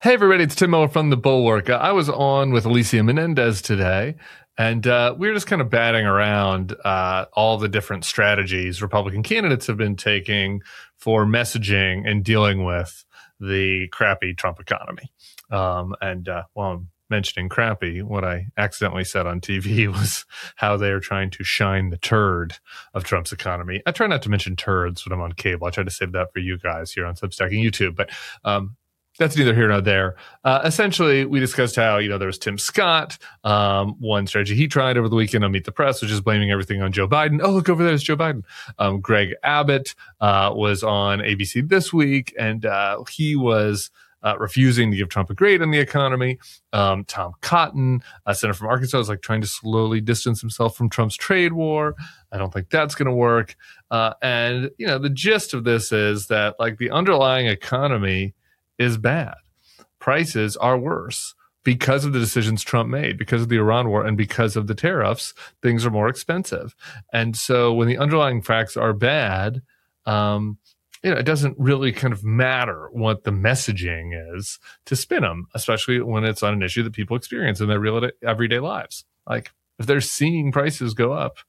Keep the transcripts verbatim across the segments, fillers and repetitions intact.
Hey, everybody, it's Tim Miller from The Bulwark. Uh, I was on with Alicia Menendez today, and uh, we were just kind of batting around uh, all the different strategies Republican candidates have been taking for messaging and dealing with the crappy Trump economy. Um, and uh, while I'm mentioning crappy, what I accidentally said on T V was how they are trying to shine the turd of Trump's economy. I try not to mention turds when I'm on cable. I try to save that for you guys here on Substack and YouTube. But um, that's neither here nor there. Uh, essentially, we discussed how, you know, there was Tim Scott, um, one strategy he tried over the weekend on Meet the Press, which is blaming everything on Joe Biden. Oh, look over there, it's Joe Biden. Um, Greg Abbott uh, was on A B C This Week, and uh, he was uh, refusing to give Trump a grade on the economy. Um, Tom Cotton, a senator from Arkansas, is like trying to slowly distance himself from Trump's trade war. I don't think that's going to work. Uh, and, you know, the gist of this is that, like, the underlying economy is bad. Prices are worse because of the decisions Trump made, because of the Iran war, and because of the tariffs. Things are more expensive. And so when the underlying facts are bad, um, you know, it doesn't really kind of matter what the messaging is to spin them, especially when it's on an issue that people experience in their real everyday lives. Like, if they're seeing prices go up,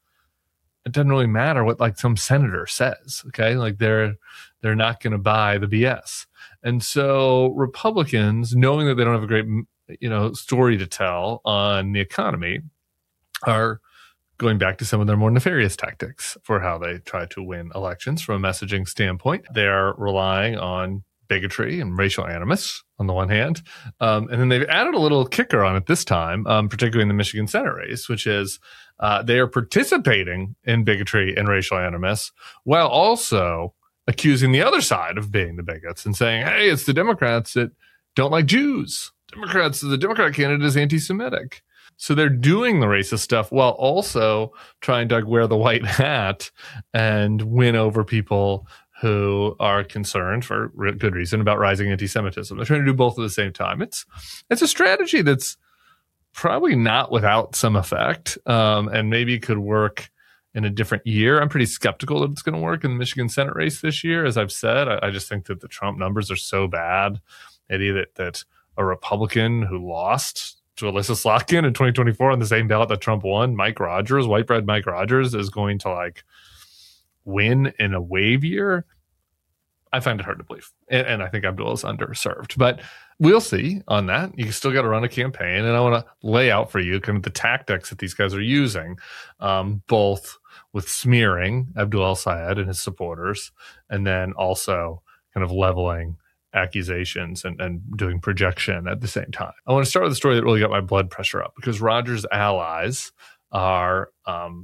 it doesn't really matter what, like, some senator says. Okay, like they're they're not going to buy the B S. And so Republicans, knowing that they don't have a great, you know, story to tell on the economy, are going back to some of their more nefarious tactics for how they try to win elections from a messaging standpoint. They are relying on bigotry and racial animus on the one hand. Um, and then they've added a little kicker on it this time, um, particularly in the Michigan Senate race, which is uh, they are participating in bigotry and racial animus while also accusing the other side of being the bigots and saying, hey, it's the Democrats that don't like Jews. Democrats, the Democrat candidate is anti-Semitic. So they're doing the racist stuff while also trying to, like, wear the white hat and win over people who are concerned for good reason about rising anti-Semitism. They're trying to do both at the same time. It's it's a strategy that's probably not without some effect, um, and maybe could work in a different year. I'm pretty skeptical that it's going to work in the Michigan Senate race this year. As I've said, I, I just think that the Trump numbers are so bad. Maybe that, that a Republican who lost to Alyssa Slotkin in twenty twenty-four on the same ballot that Trump won, Mike Rogers, white bread Mike Rogers, is going to, like, win in a wave year. I find it hard to believe. And, and I think Abdul is underserved. But we'll see on that. You still got to run a campaign. And I want to lay out for you kind of the tactics that these guys are using, um, both with smearing Abdul El-Sayed and his supporters, and then also kind of leveling accusations and, and doing projection at the same time. I want to start with a story that really got my blood pressure up, because Rogers' allies are um,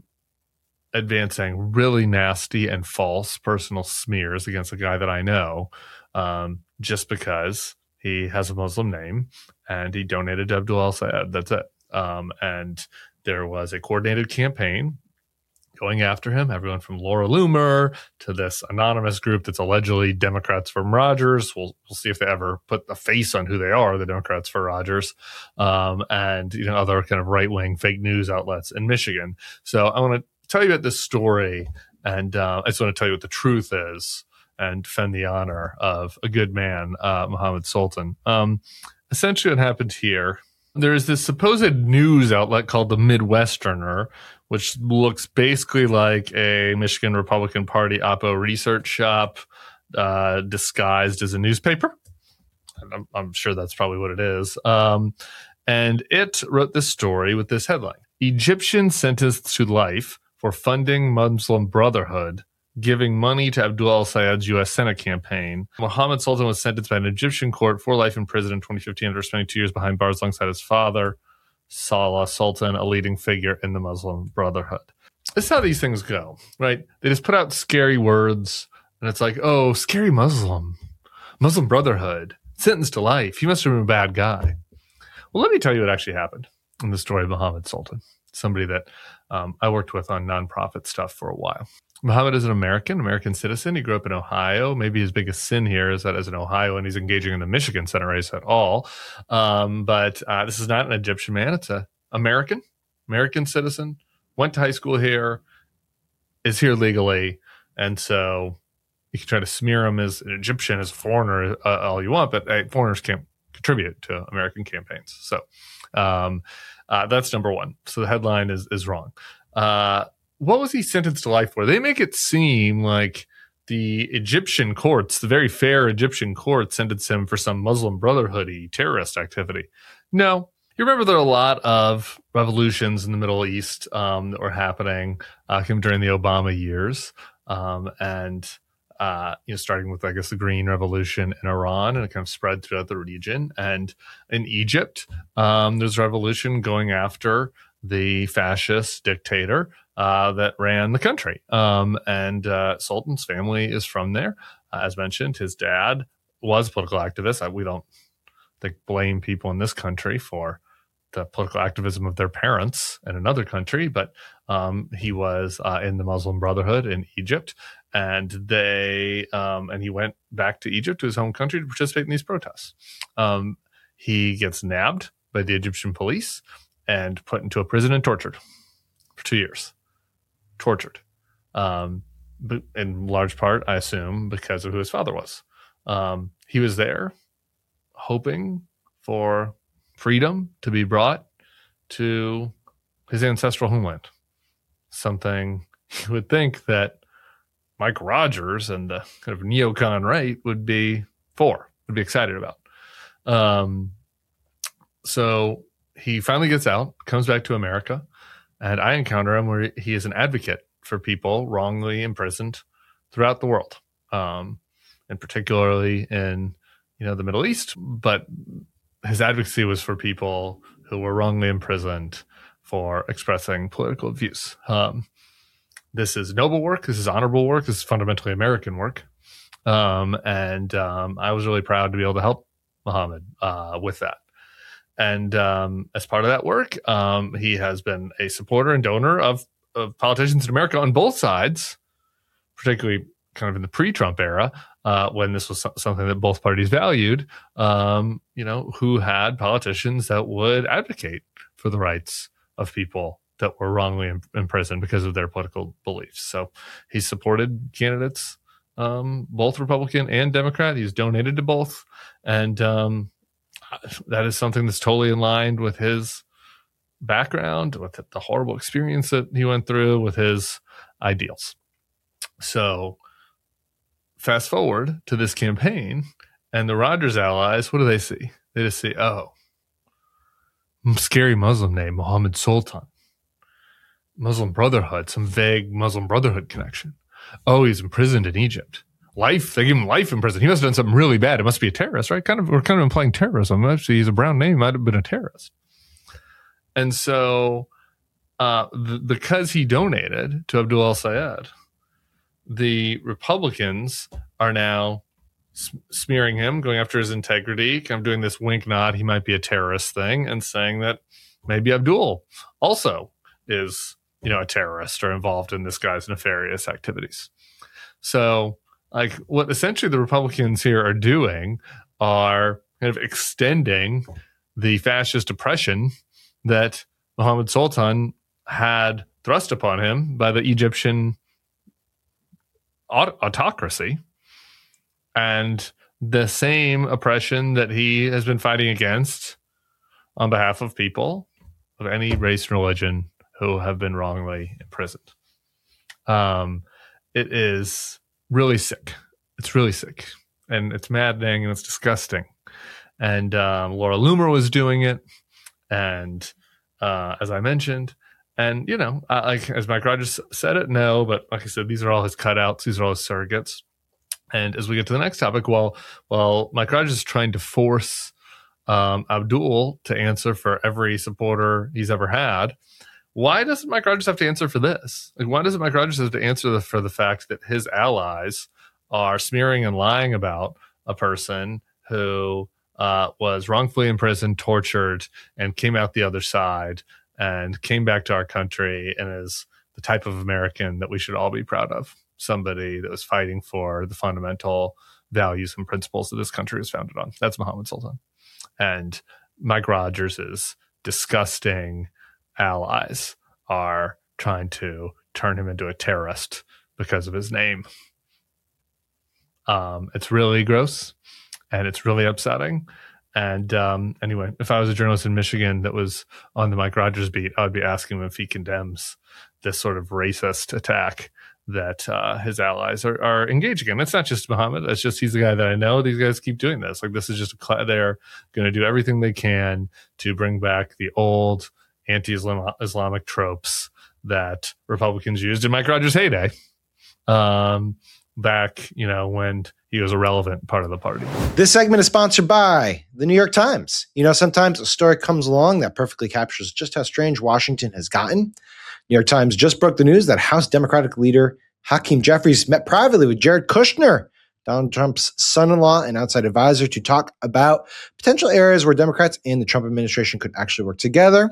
advancing really nasty and false personal smears against a guy that I know, um, just because he has a Muslim name and he donated to Abdul El-Sayed. That's it. Um, and there was a coordinated campaign going after him, everyone from Laura Loomer to this anonymous group that's allegedly Democrats from Rogers. We'll we'll see if they ever put a face on who they are, the Democrats for Rogers, um, and, you know, other kind of right-wing fake news outlets in Michigan. So I want to tell you about this story, and uh, I just want to tell you what the truth is and defend the honor of a good man, uh, Mohammed Sultan. Um, essentially what happened here, there is this supposed news outlet called the Midwesterner, which looks basically like a Michigan Republican Party Oppo research shop uh, disguised as a newspaper. I'm, I'm sure that's probably what it is. Um, and it wrote this story with this headline: Egyptian sentenced to life for funding Muslim Brotherhood, giving money to Abdul El-Sayed's U S Senate campaign. Mohammed Sultan was sentenced by an Egyptian court for life in prison in twenty fifteen after spending two years behind bars alongside his father, Salah Sultan, a leading figure in the Muslim Brotherhood. This is how these things go, right? They just put out scary words, and it's like, oh, scary Muslim, Muslim Brotherhood, sentenced to life. He must have been a bad guy. Well, let me tell you what actually happened in the story of Mohammed Sultan, somebody that um, I worked with on nonprofit stuff for a while. Mohammed is an American, American citizen. He grew up in Ohio. Maybe his biggest sin here is that as an Ohioan, he's engaging in the Michigan Senate race at all. Um, but uh, this is not an Egyptian man. It's an American, American citizen, went to high school here, is here legally. And so you can try to smear him as an Egyptian, as a foreigner, uh, all you want, but hey, foreigners can't contribute to American campaigns. So um, uh, that's number one. So the headline is is wrong. Uh, what was he sentenced to life for? They make it seem like the Egyptian courts, the very fair Egyptian courts, sentenced him for some Muslim Brotherhood-y terrorist activity. No. You remember there are a lot of revolutions in the Middle East um, that were happening uh, during the Obama years, um, and uh, you know, starting with, I guess, the Green Revolution in Iran, and it kind of spread throughout the region. And in Egypt, um, there's a revolution going after the fascist dictator uh, that ran the country. Um, and uh, Sultan's family is from there. Uh, as mentioned, his dad was a political activist. I, we don't think blame people in this country for the political activism of their parents in another country, but um, he was uh, in the Muslim Brotherhood in Egypt, and they um, and he went back to Egypt, to his home country, to participate in these protests. Um, he gets nabbed by the Egyptian police and put into a prison and tortured for two years. Tortured, um, but in large part, I assume, because of who his father was. Um, he was there hoping for freedom to be brought to his ancestral homeland. Something you would think that Mike Rogers and the kind of neocon right would be for, would be excited about. Um, so he finally gets out, comes back to America, and I encounter him where he is an advocate for people wrongly imprisoned throughout the world, um, and particularly in you know the Middle East, but his advocacy was for people who were wrongly imprisoned for expressing political views. Um, this is noble work. This is honorable work. This is fundamentally American work. Um, and um, I was really proud to be able to help Muhammad uh, with that. And um, as part of that work, um, he has been a supporter and donor of, of politicians in America on both sides, particularly kind of in the pre-Trump era, uh, when this was so- something that both parties valued, um, you know, who had politicians that would advocate for the rights of people that were wrongly in- imprisoned because of their political beliefs. So he supported candidates, um, both Republican and Democrat. He's donated to both. And um, that is something that's totally in line with his background, with the horrible experience that he went through, with his ideals. So fast forward to this campaign, and the Rogers allies, what do they see? They just see, oh, scary Muslim name, Mohammed Sultan. Muslim Brotherhood, some vague Muslim Brotherhood connection. Oh, he's imprisoned in Egypt. Life, they give him life in prison. He must have done something really bad. It must be a terrorist, right? Kind of, we're kind of implying terrorism. Actually, he's a brown name. He might have been a terrorist. And so, uh, th- because he donated to Abdul al-Sayed, the Republicans are now sm- smearing him, going after his integrity, kind of doing this wink nod, he might be a terrorist thing, and saying that maybe Abdul also is, you know, a terrorist or involved in this guy's nefarious activities. So, like, what essentially the Republicans here are doing are kind of extending the fascist oppression that Mohammed Sultan had thrust upon him by the Egyptian aut- autocracy, and the same oppression that he has been fighting against on behalf of people of any race and religion who have been wrongly imprisoned. Um, it is really sick. It's really sick, and it's maddening, and it's disgusting. And um, Laura Loomer was doing it, and uh, as I mentioned, and you know, uh, like as Mike Rogers said it, no, but like I said, these are all his cutouts. These are all his surrogates. And as we get to the next topic, while while Mike Rogers is trying to force um, Abdul to answer for every supporter he's ever had, why doesn't Mike Rogers have to answer for this? Like, why doesn't Mike Rogers have to answer the, for the fact that his allies are smearing and lying about a person who uh, was wrongfully imprisoned, tortured, and came out the other side and came back to our country and is the type of American that we should all be proud of? Somebody that was fighting for the fundamental values and principles that this country is founded on. That's Mohammed Sultan. And Mike Rogers' disgusting allies are trying to turn him into a terrorist because of his name. Um, it's really gross, and it's really upsetting. And um, anyway, if I was a journalist in Michigan that was on the Mike Rogers beat, I would be asking him if he condemns this sort of racist attack that uh, his allies are, are engaging in. It's not just Muhammad. It's just he's the guy that I know. These guys keep doing this. Like, this is just a cl- they're going to do everything they can to bring back the old anti-Islamic tropes that Republicans used in Mike Rogers' heyday. Um, back, you know, when he was a relevant part of the party. This segment is sponsored by the New York Times. You know, sometimes a story comes along that perfectly captures just how strange Washington has gotten. New York Times just broke the news that House Democratic leader Hakeem Jeffries met privately with Jared Kushner, Donald Trump's son-in-law and outside advisor, to talk about potential areas where Democrats and the Trump administration could actually work together.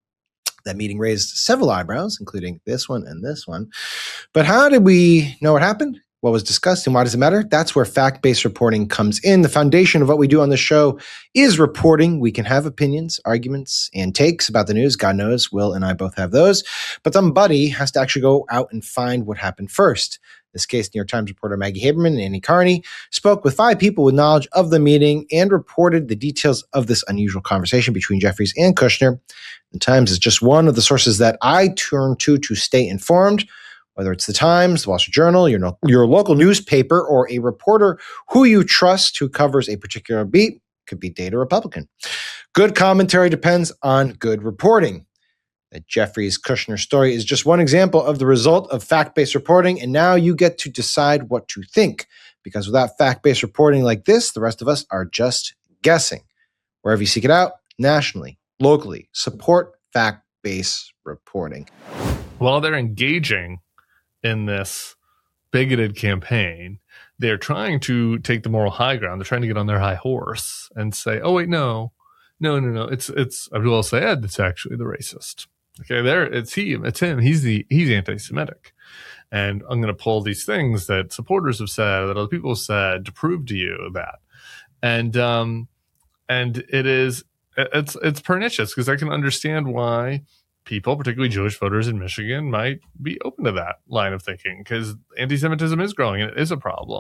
That meeting raised several eyebrows, including this one and this one. But how did we know what happened? What was discussed, and why does it matter? That's where fact-based reporting comes in. The foundation of what we do on the show is reporting. We can have opinions, arguments, and takes about the news. God knows Will and I both have those. But somebody has to actually go out and find what happened first. In this case, New York Times reporter Maggie Haberman and Annie Carney spoke with five people with knowledge of the meeting and reported the details of this unusual conversation between Jeffries and Kushner. The Times is just one of the sources that I turn to to stay informed. Whether it's the Times, the Wall Street Journal, your, your local newspaper, or a reporter who you trust who covers a particular beat, could be Data Republican. Good commentary depends on good reporting. The Jeffries Kushner story is just one example of the result of fact-based reporting, and now you get to decide what to think. Because without fact-based reporting like this, the rest of us are just guessing. Wherever you seek it out, nationally, locally, support fact-based reporting. While they're engaging in this bigoted campaign, they're trying to take the moral high ground. They're trying to get on their high horse and say, oh, wait, no, no, no, no. It's, it's Abdul al-Sayed that's actually the racist. Okay. There it's he, it's him. He's the, he's anti-Semitic. And I'm going to pull these things that supporters have said, that other people have said, to prove to you that. And, um, and it is, it's, it's pernicious, because I can understand why people, particularly Jewish voters in Michigan, might be open to that line of thinking, because anti-Semitism is growing and it is a problem.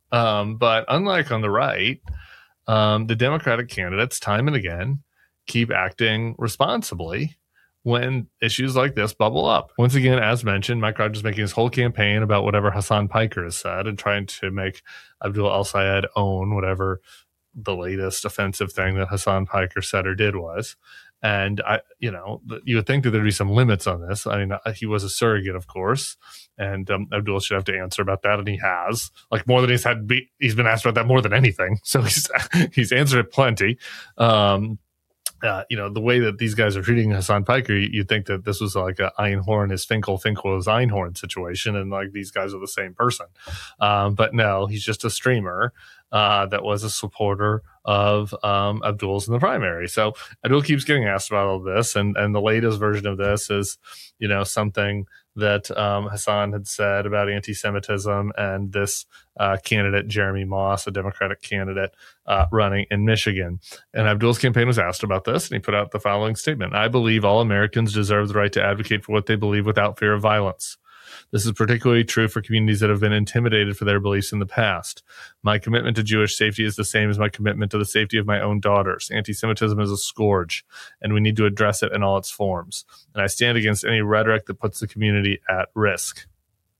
Um, but unlike on the right, um, the Democratic candidates, time and again, keep acting responsibly when issues like this bubble up. Once again, as mentioned, Mike Rogers is making his whole campaign about whatever Hassan Piker has said and trying to make Abdul al-Sayed own whatever the latest offensive thing that Hassan Piker said or did was. And I, you know, you would think that there'd be some limits on this. I mean, he was a surrogate, of course, and um, Abdul should have to answer about that, and he has, like, more than he's had. Be, he's been asked about that more than anything, so he's he's answered it plenty. Um, uh, you know, the way that these guys are treating Hassan Piker, you, you'd think that this was like a Einhorn is Finkel, Finkel is Einhorn situation, and like these guys are the same person. Um, but no, he's just a streamer uh, that was a supporter of um, Abdul's in the primary. So Abdul keeps getting asked about all this, and and the latest version of this is, you know, something that um, Hassan had said about anti-Semitism and this uh, candidate, Jeremy Moss, a Democratic candidate uh, running in Michigan. And Abdul's campaign was asked about this, and he put out the following statement: I believe all Americans deserve the right to advocate for what they believe without fear of violence. This is particularly true for communities that have been intimidated for their beliefs in the past. My commitment to Jewish safety is the same as my commitment to the safety of my own daughters. Anti-Semitism is a scourge, and we need to address it in all its forms. And I stand against any rhetoric that puts the community at risk.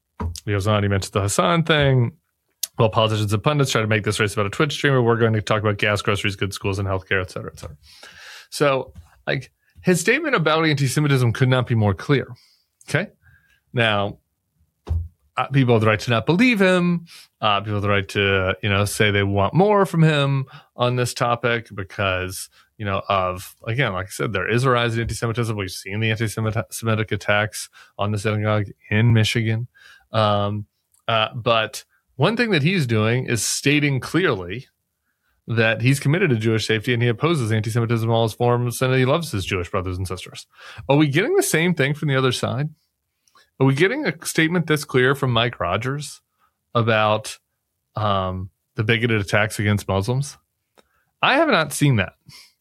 He goes on, he mentioned the Hassan thing. Well, politicians and pundits try to make this race about a Twitch streamer. We're going to talk about gas, groceries, good schools, and healthcare, et cetera, et cetera. So, like, his statement about anti-Semitism could not be more clear. Okay? Now, Uh, people have the right to not believe him. Uh, people have the right to, you know, say they want more from him on this topic because, you know, of, again, like I said, there is a rise in anti-Semitism. We've seen the anti-Semitic attacks on the synagogue in Michigan. Um, uh, but one thing that he's doing is stating clearly that he's committed to Jewish safety and he opposes anti-Semitism in all its forms and he loves his Jewish brothers and sisters. Are we getting the same thing from the other side? Are we getting a statement this clear from Mike Rogers about um, the bigoted attacks against Muslims? I have not seen that.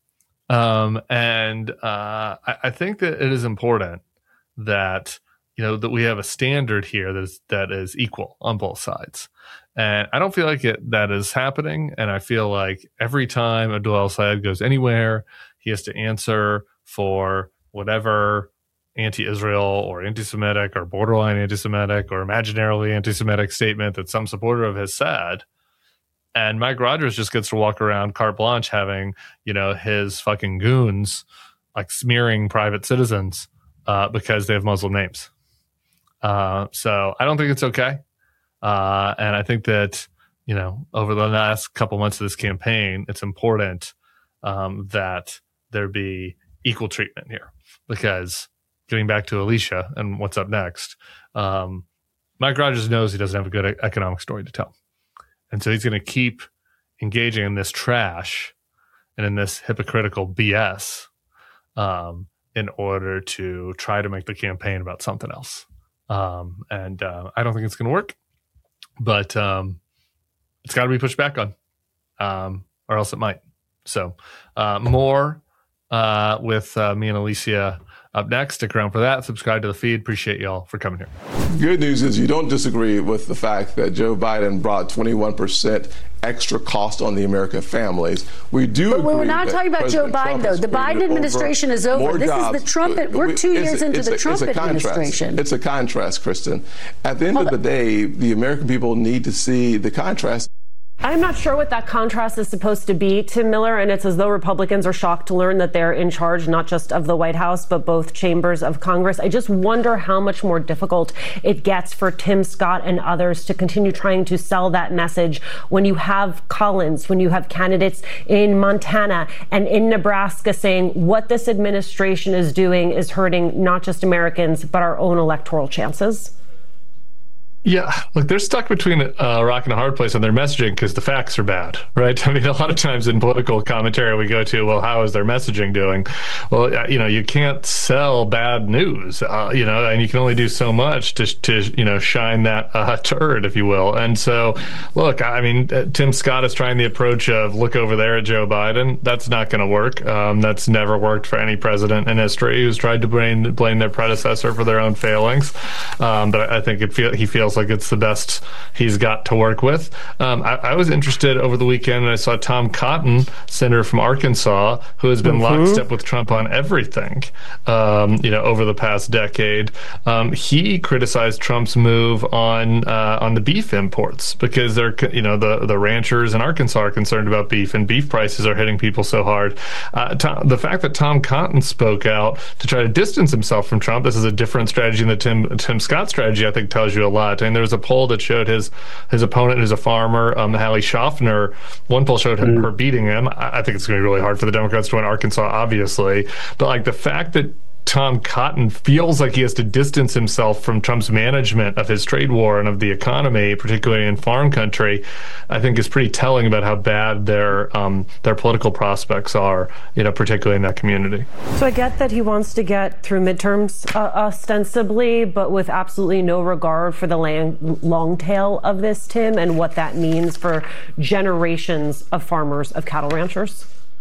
Um, and uh, I, I think that it is important that, you know, that we have a standard here that is, that is equal on both sides. And I don't feel like it that is happening. And I feel like every time Abdullah al-Sayed goes anywhere, he has to answer for whatever anti-Israel or anti-Semitic or borderline anti-Semitic or imaginarily anti-Semitic statement that some supporter of his said. And Mike Rogers just gets to walk around carte blanche having, you know, his fucking goons like smearing private citizens uh, because they have Muslim names. Uh, so I don't think it's okay. Uh, and I think that, you know, over the last couple months of this campaign, it's important um, that there be equal treatment here, because getting back to Alicia and what's up next, um, Mike Rogers knows he doesn't have a good economic story to tell. And so he's going to keep engaging in this trash and in this hypocritical B S um, in order to try to make the campaign about something else. Um, and uh, I don't think it's going to work, but um, it's got to be pushed back on, um, or else it might. So uh, more uh, with uh, me and Alicia up next. Stick around for that. Subscribe to the feed. Appreciate y'all for coming here. Good news is you don't disagree with the fact that Joe Biden brought twenty-one percent extra cost on the American families. We do But agree we're not talking about President Joe Biden, Trump though. The Biden administration is over. This jobs. is the Trump. We're two it's, years into it's the a, Trump it's administration. It's a contrast, Kristen. At the end Hold of the on. day, the American people need to see the contrast. I'm not sure what that contrast is supposed to be, Tim Miller, and it's as though Republicans are shocked to learn that they're in charge not just of the White House, but both chambers of Congress. I just wonder how much more difficult it gets for Tim Scott and others to continue trying to sell that message when you have Collins, when you have candidates in Montana and in Nebraska saying what this administration is doing is hurting not just Americans, but our own electoral chances. Yeah, look, they're stuck between a rock and a hard place on their messaging because the facts are bad, right? I mean, a lot of times in political commentary, we go to, well, how is their messaging doing? Well, you know, you can't sell bad news, uh, you know, and you can only do so much to, to you know, shine that uh, turd, if you will. And so, look, I mean, uh, Tim Scott is trying the approach of look over there at Joe Biden. That's not going to work. Um, that's never worked for any president in history who's tried to blame, blame their predecessor for their own failings. Um, but I think it feel, he feels like it's the best he's got to work with. Um, I, I was interested over the weekend and I saw Tom Cotton, senator from Arkansas, who has been mm-hmm. lockstep with Trump on everything, um, you know, over the past decade. Um, he criticized Trump's move on uh, on the beef imports because they're, you know, the the ranchers in Arkansas are concerned about beef, and beef prices are hitting people so hard. Uh, Tom, the fact that Tom Cotton spoke out to try to distance himself from Trump, this is a different strategy than the Tim Tim Scott strategy, I think tells you a lot. And there was a poll that showed his his opponent, who's a farmer, um, Hallie Schaffner. One poll showed her, mm. her beating him. I, I think it's going to be really hard for the Democrats to win Arkansas, obviously. But like the fact that Tom Cotton feels like he has to distance himself from Trump's management of his trade war and of the economy, particularly in farm country, I think is pretty telling about how bad their um, their political prospects are, you know, particularly in that community. So I get that he wants to get through midterms uh, ostensibly, but with absolutely no regard for the long, long tail of this, Tim, and what that means for generations of farmers, of cattle ranchers.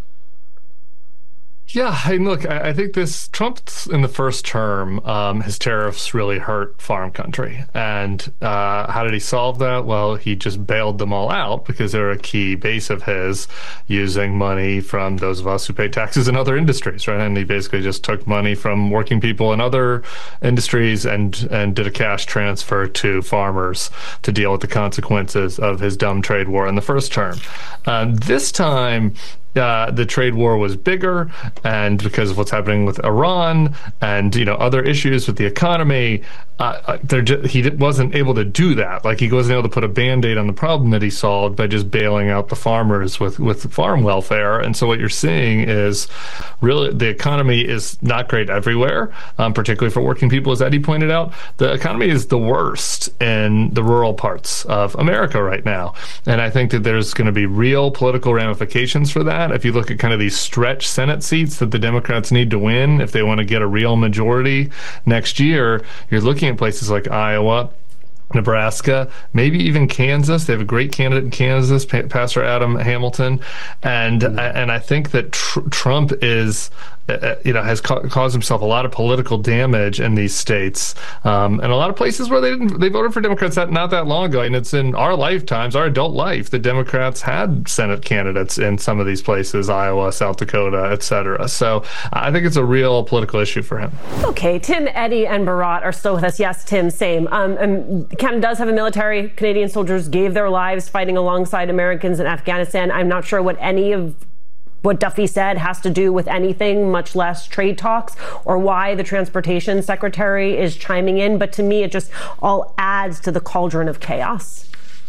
Yeah, I mean, look, I, I think this Trump in the first term, um, his tariffs really hurt farm country. And uh, how did he solve that? Well, he just bailed them all out because they're a key base of his, using money from those of us who pay taxes in other industries, right? And he basically just took money from working people in other industries and and did a cash transfer to farmers to deal with the consequences of his dumb trade war in the first term. Um, this time, Uh, the trade war was bigger, and because of what's happening with Iran and, you know, other issues with the economy, uh, just, he wasn't able to do that. Like, he wasn't able to put a Band-Aid on the problem that he solved by just bailing out the farmers with, with farm welfare. And so what you're seeing is really the economy is not great everywhere, um, particularly for working people, as Eddie pointed out. The economy is the worst in the rural parts of America right now. And I think that there's going to be real political ramifications for that. If you look at kind of these stretch Senate seats that the Democrats need to win if they want to get a real majority next year, you're looking at places like Iowa, Nebraska, maybe even Kansas. They have a great candidate in Kansas, pa- Pastor Adam Hamilton, and mm-hmm. and I think that tr- Trump is, uh, you know, has ca- caused himself a lot of political damage in these states, um, and a lot of places where they didn't, they voted for Democrats that not that long ago, and it's in our lifetimes, our adult life, the Democrats had Senate candidates in some of these places, Iowa, South Dakota, et cetera. So I think it's a real political issue for him. Okay, Tim, Eddie, and Bharat are still with us. Yes, Tim, same. Um, um, Canada does have a military. Canadian soldiers gave their lives fighting alongside Americans in Afghanistan. I'm not sure what any of what Duffy said has to do with anything, much less trade talks, or why the transportation secretary is chiming in. But to me, it just all adds to the cauldron of chaos.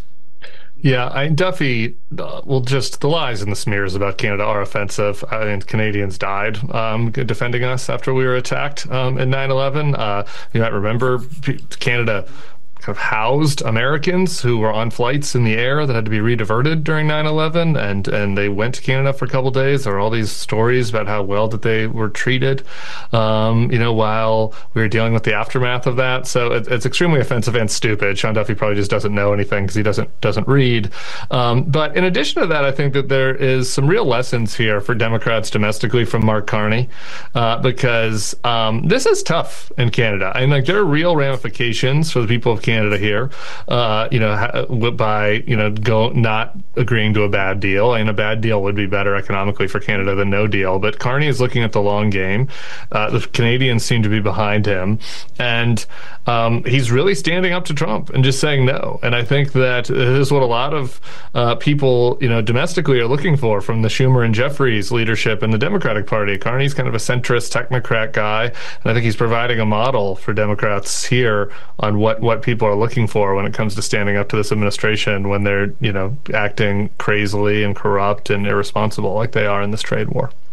Yeah, I, Duffy, uh, well, just the lies and the smears about Canada are offensive. I mean, Canadians died um, defending us after we were attacked um, in nine eleven. Uh, you might remember Canada kind of housed Americans who were on flights in the air that had to be rediverted during nine eleven, and and they went to Canada for a couple of days. There are all these stories about how well that they were treated, um, you know, while we were dealing with the aftermath of that. So it, it's extremely offensive and stupid. Sean Duffy probably just doesn't know anything because he doesn't doesn't read. Um, but in addition to that, I think that there is some real lessons here for Democrats domestically from Mark Carney, uh, because um, this is tough in Canada. I mean, like, there are real ramifications for the people of Canada here, uh, you know, by, you know, go not agreeing to a bad deal. And a bad deal would be better economically for Canada than no deal. But Carney is looking at the long game. Uh, the Canadians seem to be behind him. And um, he's really standing up to Trump and just saying no. And I think that this is what a lot of uh, people, you know, domestically are looking for from the Schumer and Jeffries leadership in the Democratic Party. Carney's kind of a centrist technocrat guy. And I think he's providing a model for Democrats here on what, what people are looking for when it comes to standing up to this administration when they're, you know, acting crazily and corrupt and irresponsible like they are in this trade war.